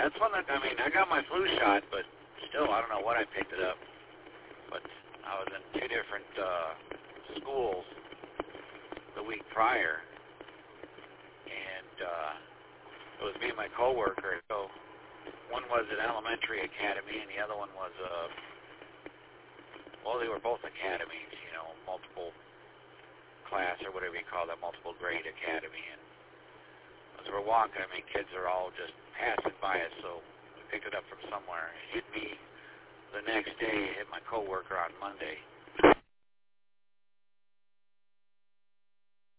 that's one that, I mean, I got my flu shot, but still, I don't know what I picked it up. But I was in two different schools the week prior, and it was me and my coworker. So one was an elementary academy, and the other one was well, they were both academies, you know, multiple class or whatever you call that, multiple grade academy. And as we're walking, I mean, kids are all just passing by us, so we picked it up from somewhere. It hit me the next day. It hit my coworker on Monday.